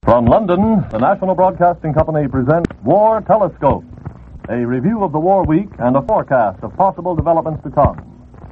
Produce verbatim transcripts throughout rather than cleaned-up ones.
From London, the National Broadcasting Company presents War Telescope, a review of the war week and a forecast of possible developments to come.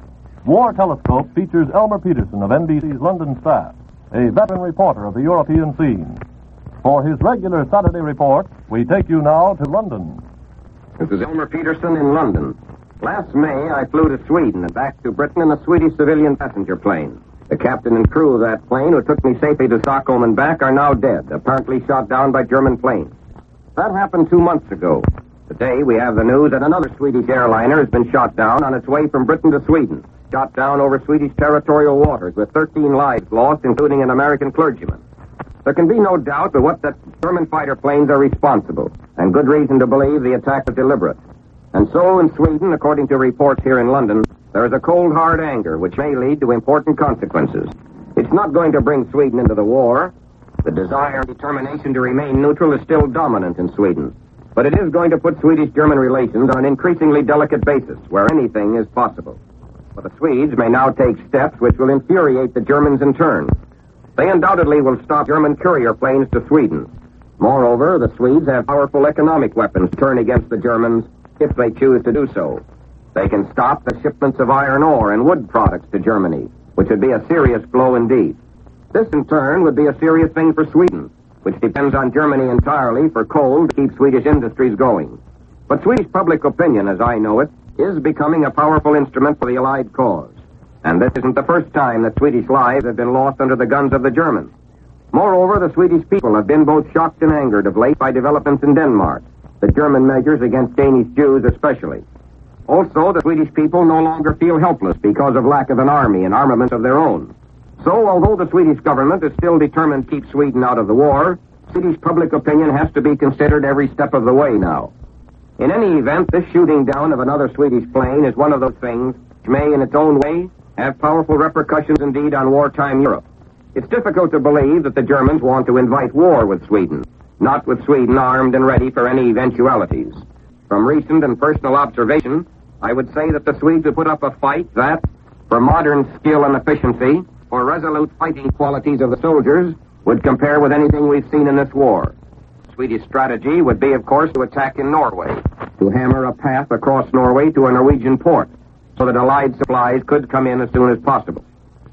War Telescope features Elmer Peterson of N B C's London staff, a veteran reporter of the European scene. For his regular Saturday report, we take you now to London. This is Elmer Peterson in London. Last May, I flew to Sweden and back to Britain in a Swedish civilian passenger plane. The captain and crew of that plane, who took me safely to Stockholm and back, are now dead, apparently shot down by German planes. That happened two months ago. Today, we have the news that another Swedish airliner has been shot down on its way from Britain to Sweden. Shot down over Swedish territorial waters with thirteen lives lost, including an American clergyman. There can be no doubt but what that German fighter planes are responsible, and good reason to believe the attack was deliberate. And so, in Sweden, according to reports here in London, there is a cold, hard anger which may lead to important consequences. It's not going to bring Sweden into the war. The desire and determination to remain neutral is still dominant in Sweden. But it is going to put Swedish-German relations on an increasingly delicate basis, where anything is possible. But the Swedes may now take steps which will infuriate the Germans in turn. They undoubtedly will stop German courier planes to Sweden. Moreover, the Swedes have powerful economic weapons to turn against the Germans if they choose to do so. They can stop the shipments of iron ore and wood products to Germany, which would be a serious blow indeed. This, in turn, would be a serious thing for Sweden, which depends on Germany entirely for coal to keep Swedish industries going. But Swedish public opinion, as I know it, is becoming a powerful instrument for the Allied cause. And this isn't the first time that Swedish lives have been lost under the guns of the Germans. Moreover, the Swedish people have been both shocked and angered of late by developments in Denmark, the German measures against Danish Jews especially. Also, the Swedish people no longer feel helpless because of lack of an army and armaments of their own. So, although the Swedish government is still determined to keep Sweden out of the war, Swedish public opinion has to be considered every step of the way now. In any event, this shooting down of another Swedish plane is one of those things which may, in its own way, have powerful repercussions indeed on wartime Europe. It's difficult to believe that the Germans want to invite war with Sweden, not with Sweden armed and ready for any eventualities. From recent and personal observation, I would say that the Swedes would put up a fight that, for modern skill and efficiency, for resolute fighting qualities of the soldiers, would compare with anything we've seen in this war. Swedish strategy would be, of course, to attack in Norway, to hammer a path across Norway to a Norwegian port, so that Allied supplies could come in as soon as possible.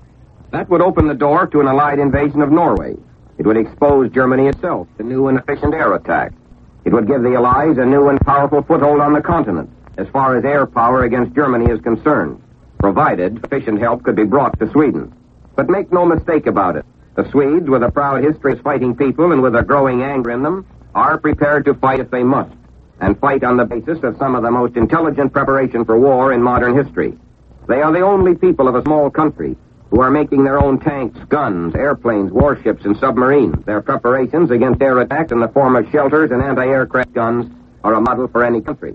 That would open the door to an Allied invasion of Norway. It would expose Germany itself to new and efficient air attack. It would give the Allies a new and powerful foothold on the continent, as far as air power against Germany is concerned, provided sufficient help could be brought to Sweden. But make no mistake about it, the Swedes, with a proud history as fighting people and with a growing anger in them, are prepared to fight if they must, and fight on the basis of some of the most intelligent preparation for war in modern history. They are the only people of a small country who are making their own tanks, guns, airplanes, warships, and submarines. Their preparations against air attacks in the form of shelters and anti-aircraft guns are a model for any country.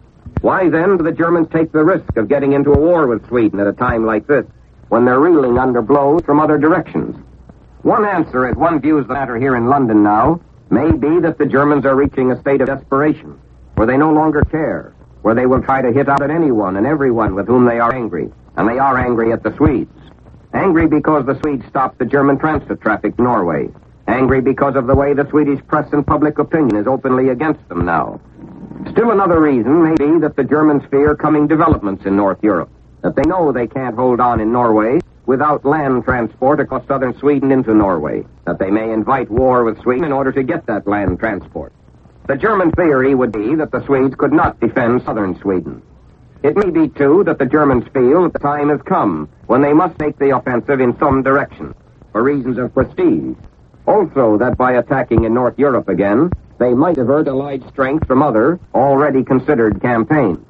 Why, then, do the Germans take the risk of getting into a war with Sweden at a time like this, when they're reeling under blows from other directions? One answer, as one views the matter here in London now, may be that the Germans are reaching a state of desperation, where they no longer care, where they will try to hit out at anyone and everyone with whom they are angry, and they are angry at the Swedes. Angry because the Swedes stopped the German transit traffic to Norway. Angry because of the way the Swedish press and public opinion is openly against them now. Still another reason may be that the Germans fear coming developments in North Europe, that they know they can't hold on in Norway without land transport across southern Sweden into Norway, that they may invite war with Sweden in order to get that land transport. The German theory would be that the Swedes could not defend southern Sweden. It may be, too, that the Germans feel that the time has come when they must take the offensive in some direction, for reasons of prestige. Also, that by attacking in North Europe again, they might divert Allied strength from other, already considered campaigns.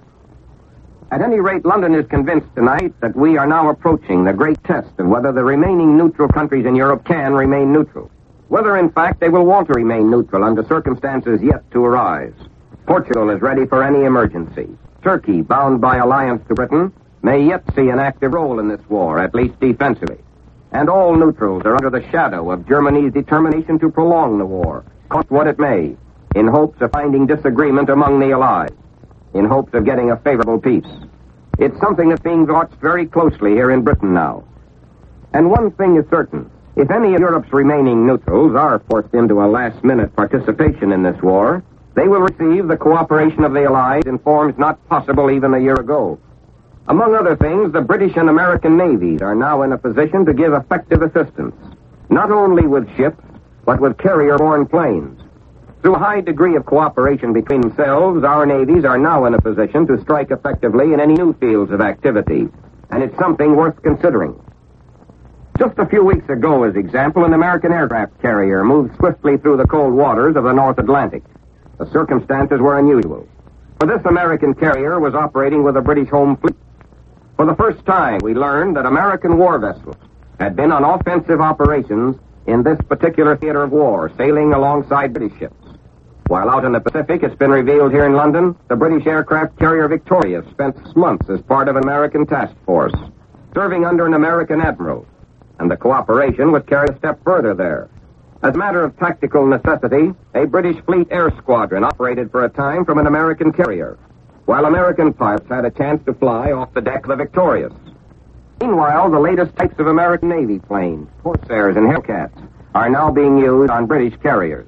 At any rate, London is convinced tonight that we are now approaching the great test of whether the remaining neutral countries in Europe can remain neutral. Whether, in fact, they will want to remain neutral under circumstances yet to arise. Portugal is ready for any emergency. Turkey, bound by alliance to Britain, may yet see an active role in this war, at least defensively. And all neutrals are under the shadow of Germany's determination to prolong the war, cost what it may, in hopes of finding disagreement among the Allies, in hopes of getting a favorable peace. It's something that's being watched very closely here in Britain now. And one thing is certain. If any of Europe's remaining neutrals are forced into a last-minute participation in this war, they will receive the cooperation of the Allies in forms not possible even a year ago. Among other things, the British and American navies are now in a position to give effective assistance, not only with ships, but with carrier-borne planes. Through a high degree of cooperation between themselves, our navies are now in a position to strike effectively in any new fields of activity, and it's something worth considering. Just a few weeks ago, as example, an American aircraft carrier moved swiftly through the cold waters of the North Atlantic. The circumstances were unusual, for this American carrier was operating with a British home fleet. For the first time, we learned that American war vessels had been on offensive operations in this particular theater of war, sailing alongside British ships. While out in the Pacific, it's been revealed here in London, the British aircraft carrier Victoria spent months as part of an American task force, serving under an American admiral, and the cooperation was carried a step further there. As a matter of tactical necessity, a British fleet air squadron operated for a time from an American carrier, while American pilots had a chance to fly off the deck of the Victorious. Meanwhile, the latest types of American Navy planes, Corsairs and Hellcats, are now being used on British carriers.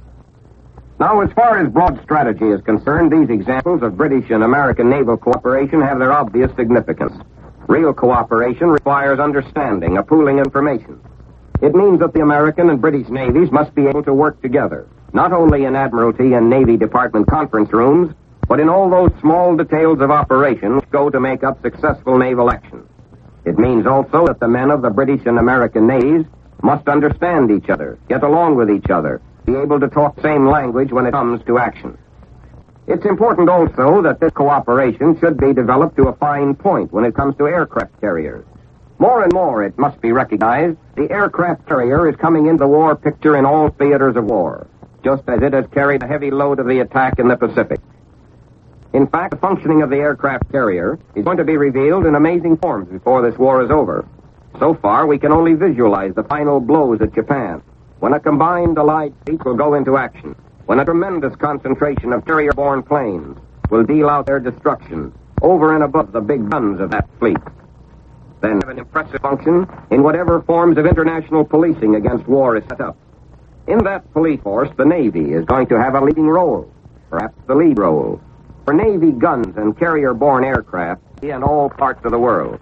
Now, as far as broad strategy is concerned, these examples of British and American naval cooperation have their obvious significance. Real cooperation requires understanding, a pooling of information. It means that the American and British navies must be able to work together, not only in Admiralty and Navy Department conference rooms, but in all those small details of operation which go to make up successful naval action. It means also that the men of the British and American navies must understand each other, get along with each other, be able to talk the same language when it comes to action. It's important also that this cooperation should be developed to a fine point when it comes to aircraft carriers. More and more, it must be recognized, the aircraft carrier is coming into the war picture in all theaters of war, just as it has carried the heavy load of the attack in the Pacific. In fact, the functioning of the aircraft carrier is going to be revealed in amazing forms before this war is over. So far, we can only visualize the final blows at Japan, when a combined Allied fleet will go into action, when a tremendous concentration of carrier-borne planes will deal out their destruction over and above the big guns of that fleet. Then have an impressive function in whatever forms of international policing against war is set up. In that police force, the Navy is going to have a leading role, perhaps the lead role, for Navy guns and carrier-borne aircraft in all parts of the world.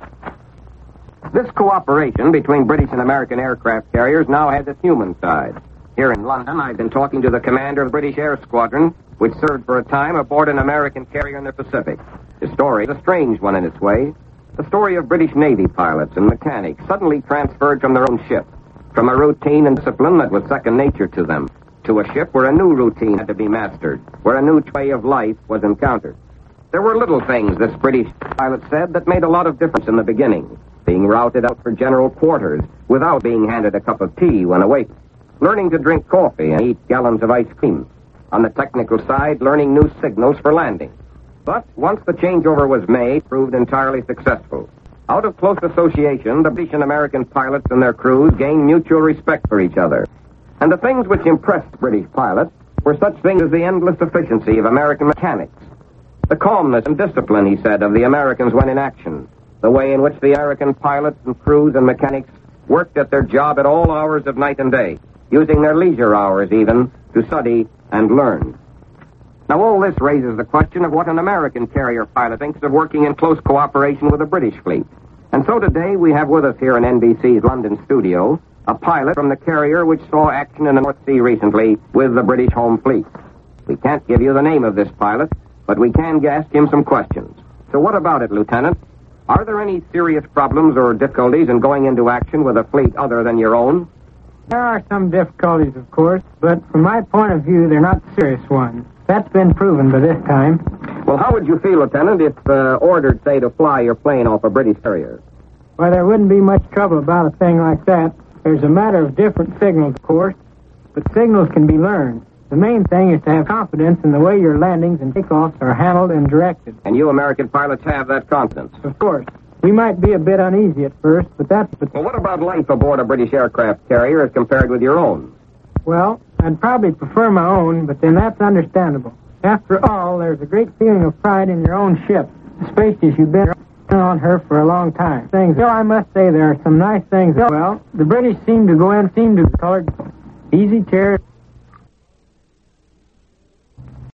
This cooperation between British and American aircraft carriers now has its human side. Here in London, I've been talking to the commander of the British Air Squadron, which served for a time aboard an American carrier in the Pacific. His story is a strange one in its way. The story of British Navy pilots and mechanics suddenly transferred from their own ship, from a routine and discipline that was second nature to them, to a ship where a new routine had to be mastered, where a new way of life was encountered. There were little things, this British pilot said, that made a lot of difference in the beginning. Being routed out for general quarters without being handed a cup of tea when awake. Learning to drink coffee and eat gallons of ice cream. On the technical side, learning new signals for landing. But once the changeover was made, proved entirely successful. Out of close association, the British and American pilots and their crews gained mutual respect for each other. And the things which impressed British pilots were such things as the endless efficiency of American mechanics. The calmness and discipline, he said, of the Americans when in action. The way in which the American pilots and crews and mechanics worked at their job at all hours of night and day, using their leisure hours even to study and learn. Now, all this raises the question of what an American carrier pilot thinks of working in close cooperation with a British fleet. And so today we have with us here in N B C's London studio a pilot from the carrier which saw action in the North Sea recently with the British home fleet. We can't give you the name of this pilot, but we can ask him some questions. So what about it, Lieutenant? Are there any serious problems or difficulties in going into action with a fleet other than your own? There are some difficulties, of course, but from my point of view, they're not serious ones. That's been proven by this time. Well, how would you feel, Lieutenant, if uh, ordered, say, to fly your plane off a British carrier? Well, there wouldn't be much trouble about a thing like that. There's a matter of different signals, of course, but signals can be learned. The main thing is to have confidence in the way your landings and takeoffs are handled and directed. And you American pilots have that confidence? Of course. We might be a bit uneasy at first, but that's... The... Well, what about life aboard a British aircraft carrier as compared with your own? Well, I'd probably prefer my own, but then that's understandable. After all, there's a great feeling of pride in your own ship, especially if you've been on her for a long time. Things. Still, I must say there are some nice things. Well, the British seem to go in, seem to colored easy chairs.